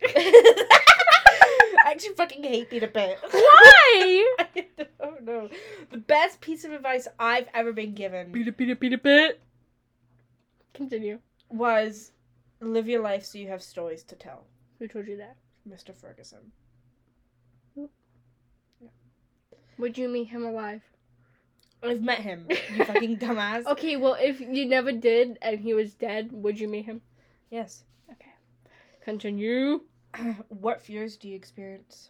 I actually fucking hate Peter Pitt. Why? I don't know. The best piece of advice I've ever been given Peter Pitt. Continue. was live your life so you have stories to tell. Who told you that? Mr. Ferguson. Would you meet him alive? I've met him, you fucking dumbass. Okay, well, if you never did and he was dead, would you meet him? Yes. Okay. Continue. What fears do you experience?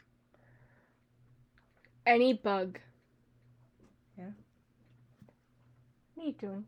Any bug. Yeah. What are you doing?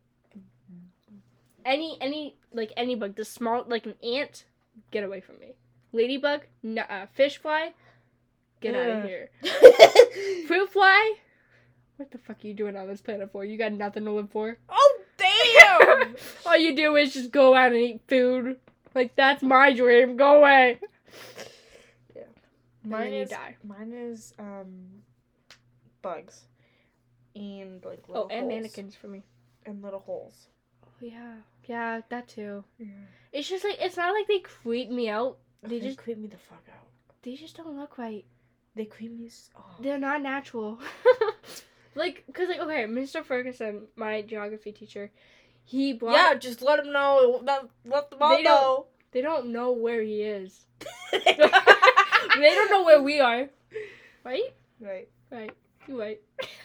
Any bug. The small, like an ant, get away from me. Ladybug, fish fly, get out of here. Fruit fly, what the fuck are you doing on this planet for? You got nothing to live for? Oh, damn! All you do is just go out and eat food. Like, that's my dream. Go away. Yeah. Then you die. Mine is, bugs. And, like, little Oh, and holes. mannequins for me. And little holes. Oh, yeah. Yeah, that too. Yeah. It's just like, it's not like they creep me out. They just creep me the fuck out. They just don't look right. They creep me They're not natural. Like, cause like, okay, Mr. Ferguson, my geography teacher, he brought... Yeah, just let them know. Let them all know. They don't know where he is. They don't know where we are. Right? Right. Right. You're right.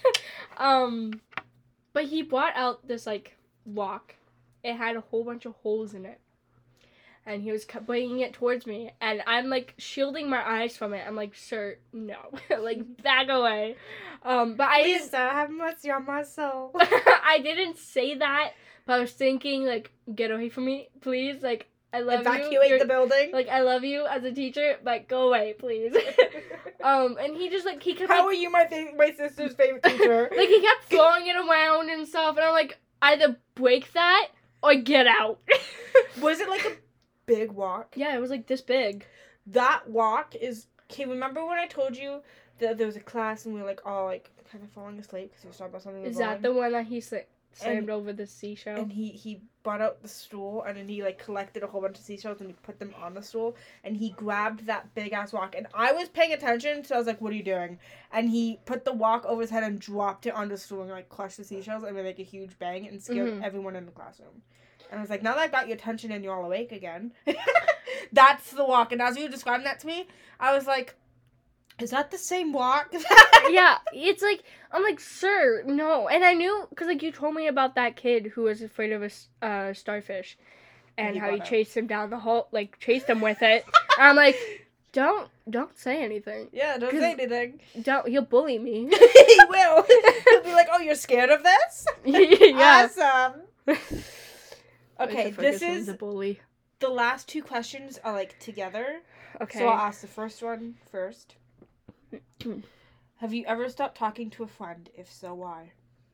But he brought out this, like, rock. It had a whole bunch of holes in it. And he was bringing it towards me. And I'm, like, shielding my eyes from it. I'm like, sir, no. Like, back away. But I didn't... Lisa, have mercy on my soul. I didn't say that. But I was thinking, like, get away from me, please. Like, I love you. Evacuate the building. Like, I love you as a teacher, but go away, please. And he just, like, he kept... How like, are you my sister's favorite teacher? like, he kept throwing it around and stuff. And I'm like, either break that or get out. Was it like a big walk? Yeah, it was, like, this big. That walk is... Okay, remember when I told you that there was a class and we were, like, all, like, kind of falling asleep because we were talking about something? Is that the one that he slammed over the seashell? And he brought out the stool and then he, like, collected a whole bunch of seashells and he put them on the stool and he grabbed that big ass walk and I was paying attention, so I was like, what are you doing? And he put the walk over his head and dropped it on the stool and, like, crushed the seashells and made, like, a huge bang and scared everyone in the classroom. And I was like, now that I got your attention and you're all awake again, that's the walk. And as you were describing that to me, I was like, is that the same walk? Yeah, it's like, I'm like, sir, no. And I knew, because, like, you told me about that kid who was afraid of a starfish. And how he chased him down the hall, like, chased him with it. And I'm like, Don't say anything. Yeah, don't 'Cause- say anything. He'll bully me. He will. He'll be like, "Oh, you're scared of this? Yeah. Awesome." Okay, Okay, this is a bully. the last two questions are like together. Okay. So I'll ask the first one first. Have you ever stopped talking to a friend? If so, why?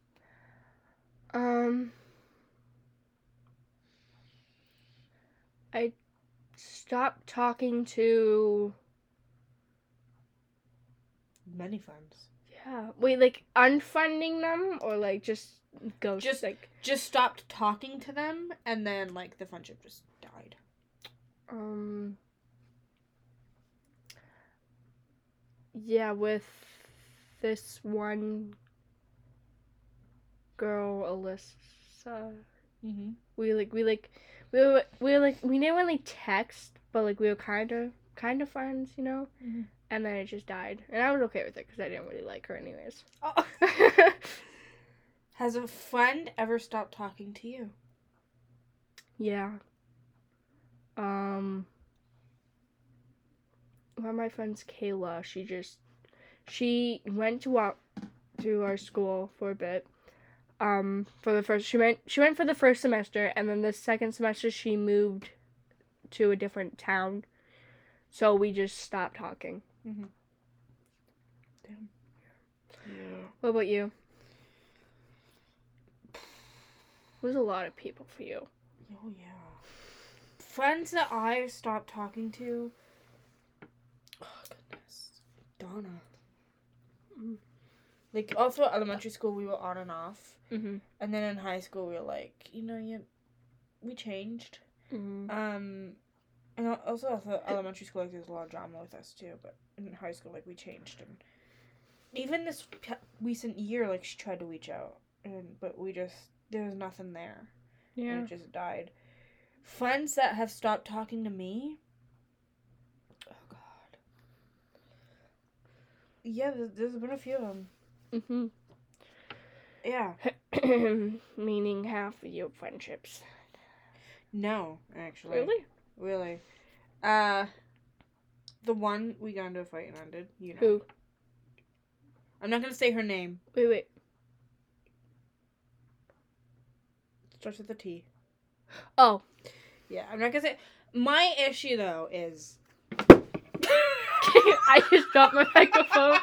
I stopped talking to. Many friends. Yeah. Wait, like unfriending them or like just ghost? Just like. Just stopped talking to them, and then like the friendship just died. Yeah, with this one girl, Alyssa. Mm-hmm. We didn't really text, but like we were kind of friends, you know. Mhm. And then it just died, and I was okay with it because I didn't really like her anyways. Oh. Has a friend ever stopped talking to you? Yeah. One of my friends, Kayla, she went to our school for a bit. She went for the first semester, and then the second semester she moved to a different town. So we just stopped talking. Mm-hmm. Damn. Yeah. What about you? There's a lot of people for you. Oh yeah. Friends that I stopped talking to. Oh goodness. Donna. Like also at elementary school we were on and off. Mm-hmm. And then in high school we were like, we changed. Mm-hmm. And also elementary school like there's a lot of drama with us too, but in high school like we changed, and even this recent year like she tried to reach out, but there was nothing there. Yeah. And it just died. Friends that have stopped talking to me. Oh God. Yeah, there's been a few of them. Mm-hmm. Yeah. Meaning half of your friendships. No, actually. Really. The one we got into a fight and ended. You know. Who? I'm not gonna say her name. Wait. Starts with a T. Oh. Yeah, I'm not gonna say. My issue though is. I just dropped my microphone.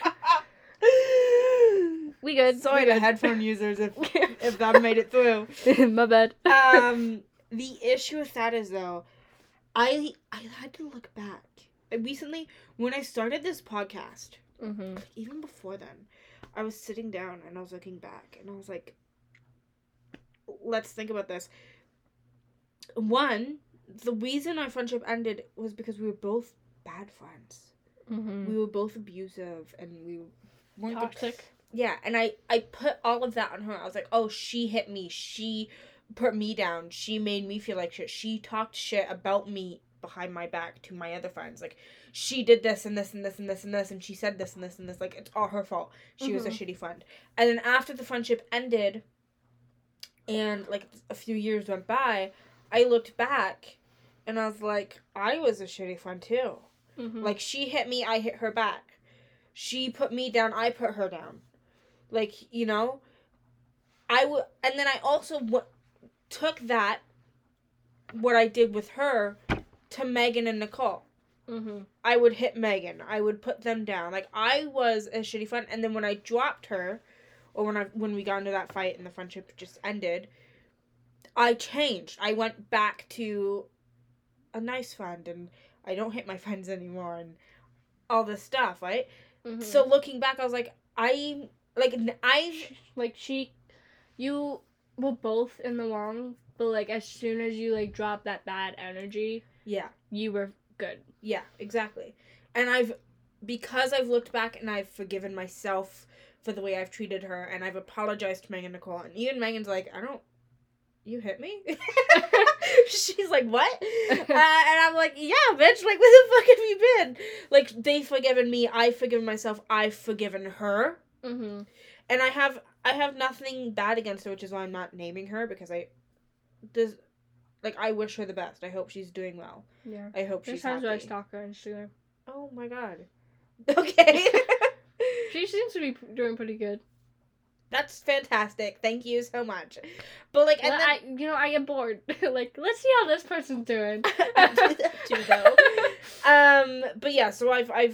We good. Sorry we to good. headphone users if that made it through. My bad. The issue with that is though, I had to look back. Recently, when I started this podcast, Mm-hmm. even before then, I was sitting down and I was looking back and I was like, let's think about this. One, the reason our friendship ended was because we were both bad friends. Mm-hmm. We were both abusive and we weren't Toxic. Yeah, and I put all of that on her. I was like, oh, she hit me. She put me down. She made me feel like shit. She talked shit about me behind my back to my other friends. Like, she did this and this and this and this and this, and she said this and this and this. Like, it's all her fault. She was a shitty friend. And then after the friendship ended, and, like, a few years went by, I looked back, and I was like, I was a shitty friend, too. Mm-hmm. Like, she hit me, I hit her back. She put me down, I put her down. Like, you know, and then I also took that, what I did with her, to Megan and Nicole. Mm-hmm. I would hit Megan. I would put them down. Like, I was a shitty friend. And then when I dropped her, or when we got into that fight and the friendship just ended, I changed. I went back to a nice friend, and I don't hit my friends anymore, and all this stuff, right? Mm-hmm. So looking back, I was like, you were both in the wrong, but like as soon as you like dropped that bad energy, yeah, you were good. Yeah, exactly. And because I've looked back and I've forgiven myself for the way I've treated her, and I've apologized to Megan Nicole, and even Megan's like, you hit me? She's like, what? And I'm like, yeah, bitch, like, where the fuck have you been? Like, they've forgiven me, I've forgiven myself, I've forgiven her. Mm-hmm. And I have nothing bad against her, which is why I'm not naming her, because like, I wish her the best. I hope she's doing well. Yeah. I hope There's she's times happy. where I stalk her on Instagram. Oh my god. Okay. She seems to be doing pretty good. That's fantastic. Thank you so much. But like, and then I get bored. Like, let's see how this person's doing. I do that too, though. But yeah, so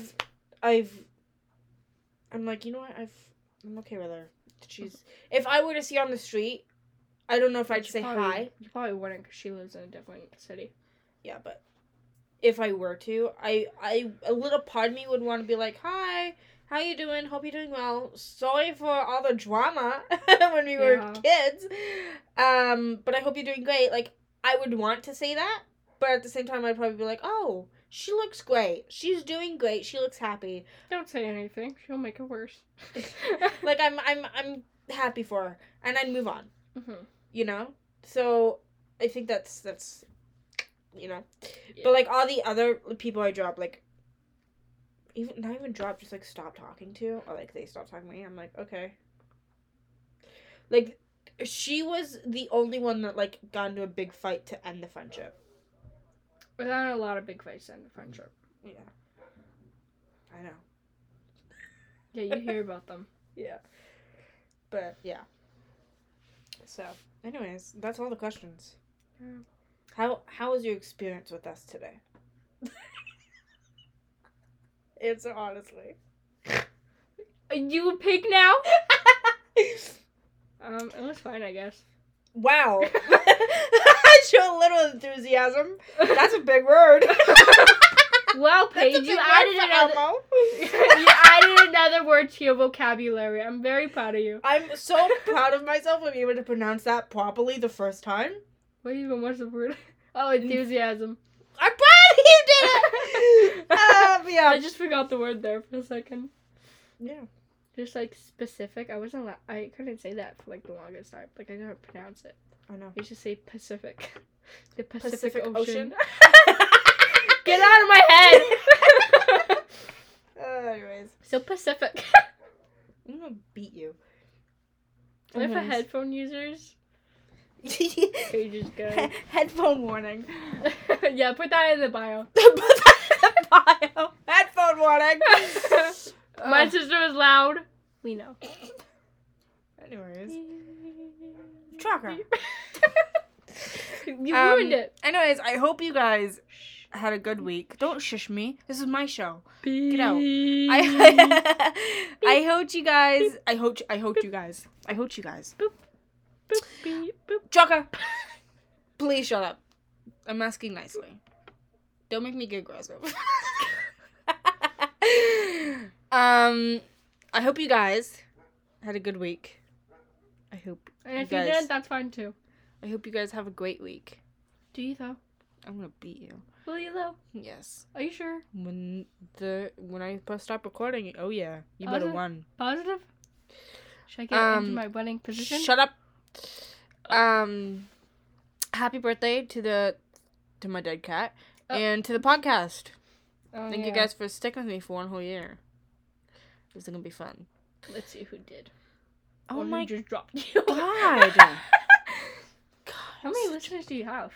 I'm like, you know what? I'm okay with her. If I were to see her on the street, I don't know if I'd say hi. You probably wouldn't, because she lives in a different city. Yeah, but if I were to, a little part of me would want to be like, hi, how you doing? Hope you're doing well. Sorry for all the drama when we were kids. But I hope you're doing great. Like, I would want to say that, but at the same time, I'd probably be like, oh, she looks great. She's doing great. She looks happy. Don't say anything. She'll make it worse. Like, I'm happy for her, and I'd move on. Mm-hmm. You know? So, I think that's you know? Yeah. But, like, all the other people I drop, like, not even drop, just, like, stop talking to, or, like, they stop talking to me, I'm like, okay. Like, she was the only one that, like, got into a big fight to end the friendship. We've had a lot of big fights to end the friendship. Yeah. I know. Yeah, you hear about them. Yeah. But, yeah. So, anyways, that's all the questions. Yeah. How was your experience with us today? Answer honestly. Are you a pig now? It was fine, I guess. Wow. I show a little enthusiasm. That's a big word. Well, Paige, you added another word to your vocabulary. I'm very proud of you. I'm so proud of myself for being able to pronounce that properly the first time. What even was the word? Oh, enthusiasm. I'm proud you did it! Yeah. I just forgot the word there for a second. Yeah. Just, like, specific. I couldn't say that for, like, the longest time. Like, I couldn't pronounce it. I know. You should say Pacific. The Pacific Ocean. Get out of my head! Anyways. So Pacific. I'm gonna beat you. What for headphone users? Paige's good. Headphone warning. Yeah, put that in the bio. Put that in the bio. Headphone warning. My sister was loud. We know. Anyways. Trucker. You ruined it. Anyways, I hope you guys had a good week. Don't shush me. This is my show. Get out. I hope you guys. I hope you guys. Boop, boop, beep, boop. Trucker. Please shut up. I'm asking nicely. Don't make me get aggressive. I hope you guys had a good week. I hope. And if you did, that's fine too. I hope you guys have a great week. Do you though? I'm gonna beat you. Will you though? Yes. Are you sure? When I stop recording, oh yeah, you better run. Positive? Should I get into my wedding position? Shut up. Happy birthday to my dead cat and to the podcast. Thank you guys for sticking with me for one whole year. This is gonna be fun. Let's see who did. Oh my just dropped you. God. How many listeners do you have?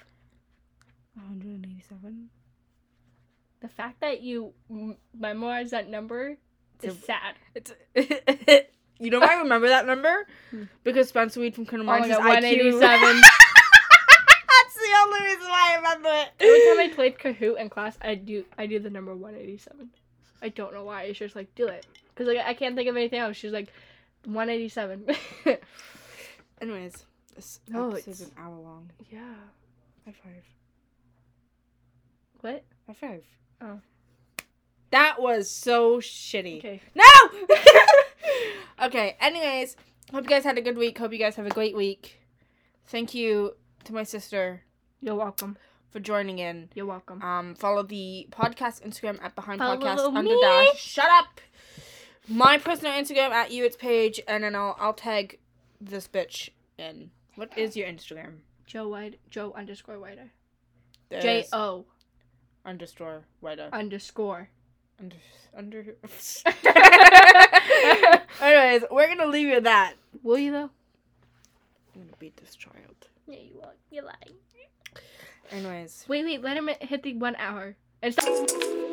187. The fact that you memorized that number is sad. It's you know why I remember that number? Because Spencer Weed from Colonel March's IQ. 187. That's the only reason why I remember it. Every time I played Kahoot in class, I do the number 187. I don't know why. It's just like, do it. Because like, I can't think of anything else. She's like, 187. Anyways, this episode's an hour long. Yeah. High five. What? High five. Oh. That was so shitty. Okay. No! Okay, anyways, hope you guys had a good week. Hope you guys have a great week. Thank you to my sister. You're welcome. For joining in. You're welcome. Follow the podcast Instagram at Follow BehindPodcast_. Shut up! My personal Instagram at YouIt'sPaige, and then I'll tag this bitch in. What is your Instagram? Joe _Whiter. J-O. _Whiter. Anyways, we're gonna leave you at that. Will you though? I'm gonna beat this child. Yeah, you will. You're lying. Anyways. Wait, let him hit the 1 hour. And stop.